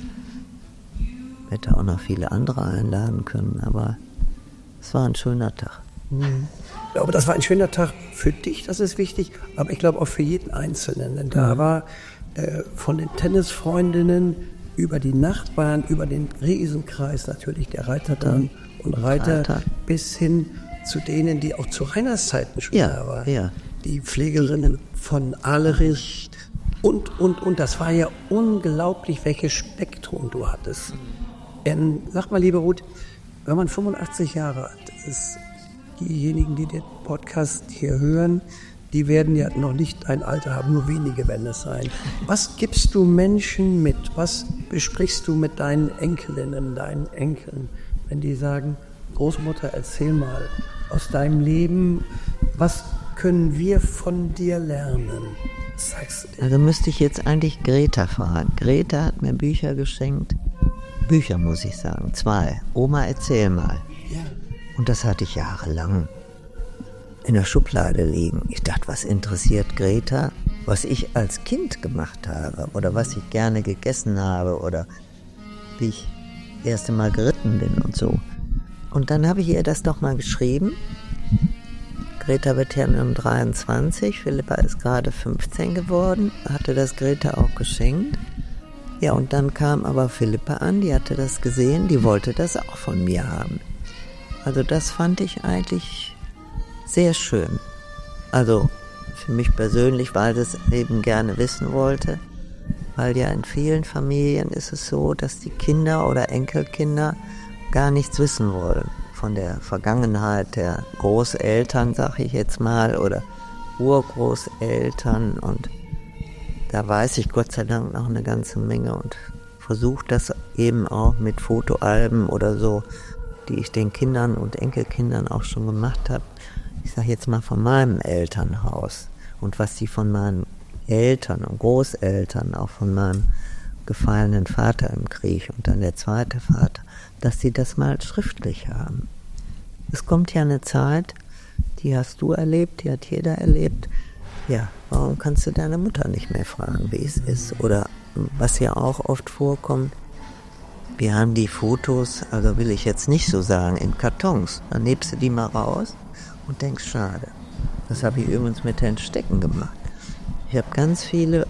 Ich hätte auch noch viele andere einladen können, aber es war ein schöner Tag. Mhm. Ich glaube, das war ein schöner Tag für dich, das ist wichtig, aber ich glaube auch für jeden Einzelnen. Denn da war äh, von den Tennisfreundinnen über die Nachbarn, über den Riesenkreis natürlich der Reiterdamen und Reiter, Reiter bis hin zu denen, die auch zu Reiners Zeiten schon ja, da waren. Ja. Die Pflegerinnen von Ahlerich und, und, und. Das war ja unglaublich, welches Spektrum du hattest. Ähm, sag mal, liebe Ruth, wenn man fünfundachtzig Jahre alt ist, diejenigen, die den Podcast hier hören, die werden ja noch nicht ein Alter haben, nur wenige werden es sein. Was gibst du Menschen mit? Was besprichst du mit deinen Enkelinnen, deinen Enkeln, wenn die sagen, Großmutter, erzähl mal aus deinem Leben, was können wir von dir lernen? Was sagst du dir? Also müsste ich jetzt eigentlich Greta fragen. Greta hat mir Bücher geschenkt. Bücher, muss ich sagen. Zwei. Oma, erzähl mal. Ja. Und das hatte ich jahrelang in der Schublade liegen. Ich dachte, was interessiert Greta, was ich als Kind gemacht habe oder was ich gerne gegessen habe oder wie ich das erste Mal geritten bin und so. Und dann habe ich ihr das doch mal geschrieben. Greta wird ja nun dreiundzwanzig, Philippa ist gerade fünfzehn geworden, hatte das Greta auch geschenkt. Ja, und dann kam aber Philippa an, die hatte das gesehen, die wollte das auch von mir haben. Also das fand ich eigentlich sehr schön. Also für mich persönlich, weil sie es eben gerne wissen wollte. Weil ja in vielen Familien ist es so, dass die Kinder oder Enkelkinder gar nichts wissen wollen von der Vergangenheit der Großeltern, sag ich jetzt mal, oder Urgroßeltern. Und da weiß ich Gott sei Dank noch eine ganze Menge und versuche das eben auch mit Fotoalben oder so, die ich den Kindern und Enkelkindern auch schon gemacht habe. Ich sage jetzt mal von meinem Elternhaus und was sie von meinen Eltern und Großeltern, auch von meinem gefallenen Vater im Krieg und dann der zweite Vater, dass sie das mal schriftlich haben. Es kommt ja eine Zeit, die hast du erlebt, die hat jeder erlebt. Ja, warum kannst du deine Mutter nicht mehr fragen, wie es ist? Oder was ja auch oft vorkommt, wir haben die Fotos, also will ich jetzt nicht so sagen, in Kartons. Dann nimmst du die mal raus und denkst, schade. Das habe ich übrigens mit den Stecken gemacht. Ich habe ganz viele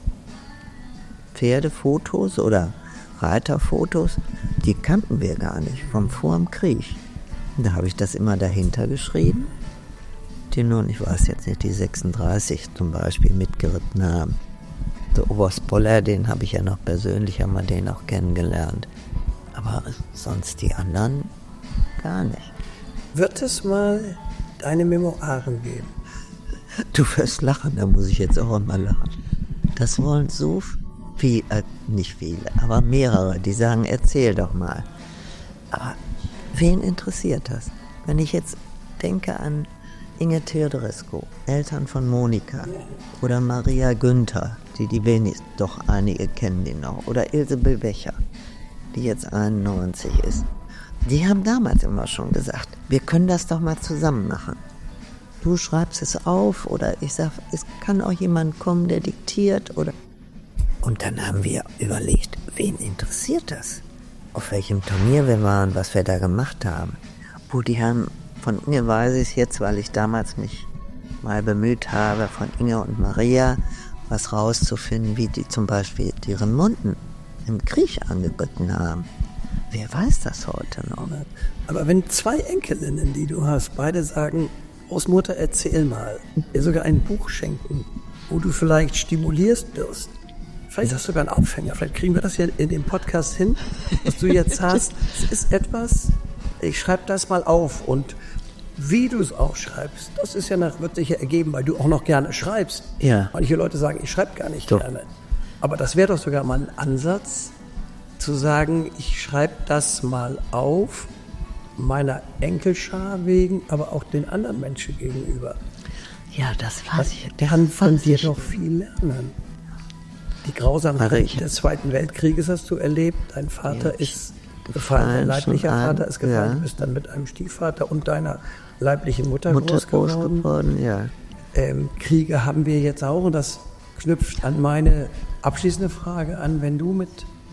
Pferdefotos oder Reiterfotos, die kannten wir gar nicht, vom vor dem Krieg. Und da habe ich das immer dahinter geschrieben, die nun, ich weiß jetzt nicht, die sechsunddreißig zum Beispiel mitgeritten haben. Der Oberst Boller, den habe ich ja noch persönlich, haben wir den auch kennengelernt. Aber sonst die anderen gar nicht. Wird es mal deine Memoiren geben? Du wirst lachen, da muss ich jetzt auch mal lachen. Das wollen so viele, äh, nicht viele, aber mehrere, die sagen, erzähl doch mal. Aber wen interessiert das? Wenn ich jetzt denke an Inge Teodorescu, Eltern von Monika, oder Maria Günther, die die wenigsten, doch einige kennen die noch, oder Ilse Becher, die jetzt einundneunzig ist. Die haben damals immer schon gesagt, wir können das doch mal zusammen machen. Du schreibst es auf oder ich sag, es kann auch jemand kommen, der diktiert oder. Und dann haben wir überlegt, wen interessiert das? auf welchem Turnier wir waren, was wir da gemacht haben. Wo die haben, von Inge weiß ich es jetzt, weil ich damals mich mal bemüht habe, von Inge und Maria was rauszufinden, wie die zum Beispiel die Remunden im Krieg angeritten haben. Wer weiß das heute noch? Aber wenn zwei Enkelinnen, die du hast, beide sagen, Großmutter, erzähl mal, dir sogar ein Buch schenken, wo du vielleicht stimulierst wirst, vielleicht hast du sogar einen Aufhänger, vielleicht kriegen wir das ja in dem Podcast hin, was du jetzt hast. Es ist etwas, ich schreibe das mal auf und wie du es aufschreibst, das ist ja nach, wird sich ja ergeben, weil du auch noch gerne schreibst. Ja. Manche Leute sagen, ich schreibe gar nicht doch. gerne. Aber das wäre doch sogar mal ein Ansatz, zu sagen, ich schreibe das mal auf, meiner Enkelschar wegen, aber auch den anderen Menschen gegenüber. Ja, das weiß ich. Der kann von dir doch viel lernen. Die Grausamkeit des Zweiten Weltkrieges hast du erlebt. Dein Vater ja, ist gefallen, dein leiblicher Vater ist gefallen. Ja. Du bist dann mit einem Stiefvater und deiner leiblichen Mutter, Mutter groß geworden. Groß geworden ja. ähm, Kriege haben wir jetzt auch, und das knüpft an meine abschließende Frage an, wenn du mit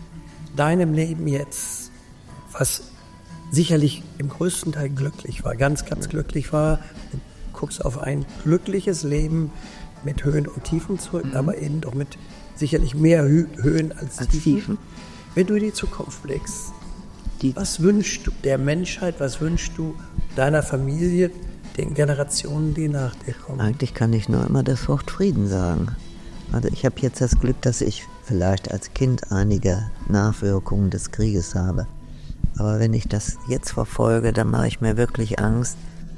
deinem Leben jetzt, was sicherlich im größten Teil glücklich war, ganz, ganz glücklich war, du guckst auf ein glückliches Leben mit Höhen und Tiefen zurück, mhm. aber eben doch mit sicherlich mehr Hö- Höhen als, als Tiefen. Tiefen. Wenn du in die Zukunft blickst, die was wünschst du der Menschheit, was wünschst du deiner Familie, den Generationen, die nach dir kommen? Eigentlich kann ich nur immer das Wort Frieden sagen. Also ich habe jetzt das Glück, dass ich vielleicht als Kind einige Nachwirkungen des Krieges habe. Aber wenn ich das jetzt verfolge, dann mache ich mir wirklich Angst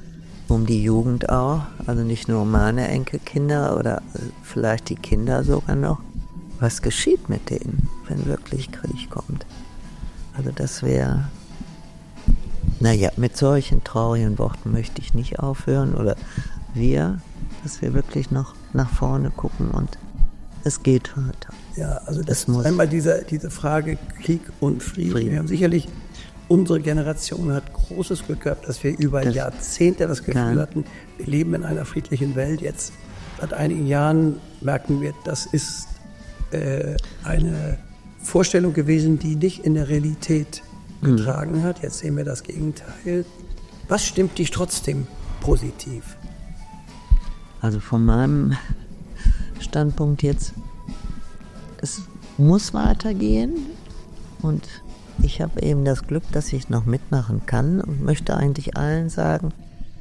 um die Jugend auch. Also nicht nur um meine Enkelkinder oder vielleicht die Kinder sogar noch. Was geschieht mit denen, wenn wirklich Krieg kommt? Also das wäre... Naja, mit solchen traurigen Worten möchte ich nicht aufhören. Oder wir, dass wir wirklich noch nach vorne gucken und es geht weiter. Ja, also das ist einmal diese, diese Frage Krieg und Frieden. Frieden. Wir haben sicherlich, unsere Generation hat großes Glück gehabt, dass wir über das Jahrzehnte das Gefühl ja. hatten, wir leben in einer friedlichen Welt. Jetzt, seit einigen Jahren, merken wir, das ist äh, eine Vorstellung gewesen, die nicht in der Realität mhm. getragen hat. Jetzt sehen wir das Gegenteil. Was stimmt dich trotzdem positiv? Also von meinem Standpunkt jetzt, es muss weitergehen und ich habe eben das Glück, dass ich noch mitmachen kann und möchte eigentlich allen sagen,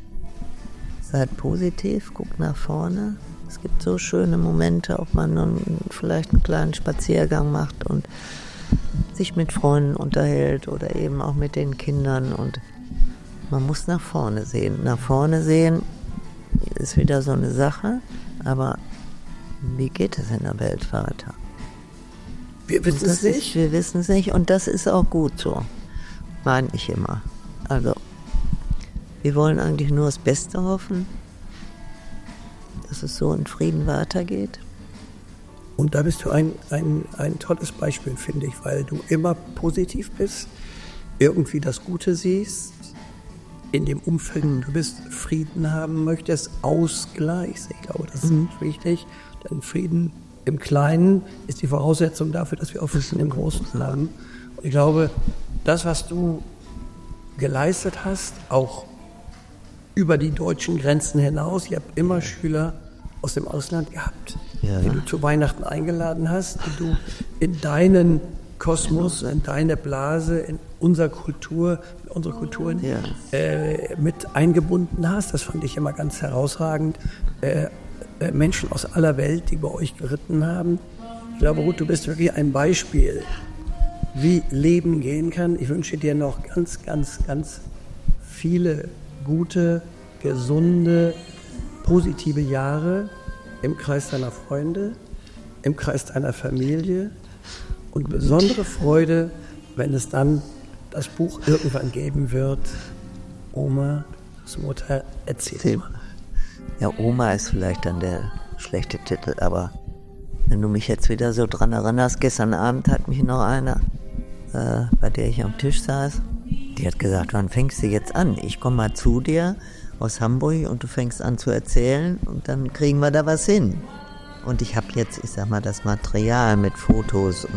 seid positiv, guckt nach vorne. Es gibt so schöne Momente, ob man nun vielleicht einen kleinen Spaziergang macht und sich mit Freunden unterhält oder eben auch mit den Kindern, und man muss nach vorne sehen. Nach vorne sehen ist wieder so eine Sache, aber wie geht es in der Welt weiter? Wir wissen es nicht. Ist, wir wissen es nicht und das ist auch gut so, meine ich immer. Also, wir wollen eigentlich nur das Beste hoffen, dass es so in Frieden weitergeht. Und da bist du ein, ein, ein tolles Beispiel, finde ich, weil du immer positiv bist, irgendwie das Gute siehst, in dem Umfeld, mhm. du bist, Frieden haben möchtest, Ausgleich. Ich glaube, das mhm. ist wichtig. Denn Frieden im Kleinen ist die Voraussetzung dafür, dass wir auch Frieden im Großen haben. Und ich glaube, das, was du geleistet hast, auch über die deutschen Grenzen hinaus, ich habe immer Schüler aus dem Ausland gehabt, ja. die du zu Weihnachten eingeladen hast, die du in deinen Kosmos, in deine Blase, in unsere Kultur, in unsere Kulturen ja. äh, mit eingebunden hast. Das fand ich immer ganz herausragend. Äh, äh, Menschen aus aller Welt, die bei euch geritten haben. Ich glaube, Ruth, du bist wirklich ein Beispiel, wie Leben gehen kann. Ich wünsche dir noch ganz, ganz, ganz viele gute, gesunde, positive Jahre im Kreis deiner Freunde, im Kreis deiner Familie und besondere Freude, wenn es dann das Buch irgendwann geben wird. Oma, das Mutter, erzähl mal. Ja, Oma ist vielleicht dann der schlechte Titel, aber wenn du mich jetzt wieder so dran erinnerst, gestern Abend hat mich noch einer, äh, bei der ich am Tisch saß, die hat gesagt, wann fängst du jetzt an? Ich komme mal zu dir aus Hamburg und du fängst an zu erzählen und dann kriegen wir da was hin. Und ich habe jetzt, ich sag mal, das Material mit Fotos und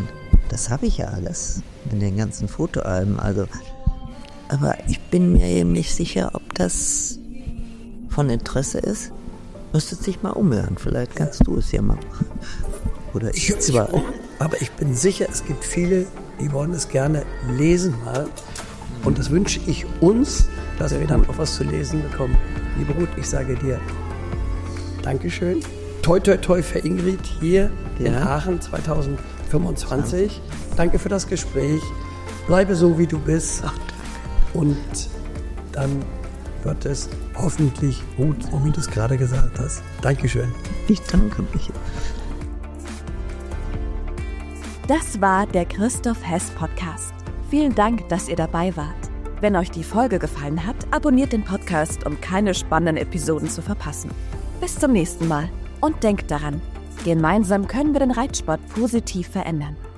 Das habe ich ja alles in den ganzen Fotoalben. Also, aber ich bin mir eben nicht sicher, ob das von Interesse ist. Müsstest dich mal umhören. Vielleicht kannst du es ja mal machen. Oder ich, ich zwar. Ich, aber ich bin sicher, es gibt viele, die wollen es gerne lesen mal. Und das wünsche ich uns, dass wir wieder noch was zu lesen bekommen. Liebe Ruth, ich sage dir Dankeschön. Toi, toi, toi für Ingrid hier ja. in Aachen zwanzig fünfundzwanzig. Danke für das Gespräch. Bleibe so, wie du bist. Ach, und dann wird es hoffentlich gut, so wie du es gerade gesagt hast. Dankeschön. Ich danke mich. Das war der Christoph Hess Podcast. Vielen Dank, dass ihr dabei wart. Wenn euch die Folge gefallen hat, abonniert den Podcast, um keine spannenden Episoden zu verpassen. Bis zum nächsten Mal und denkt daran, gemeinsam können wir den Reitsport positiv verändern.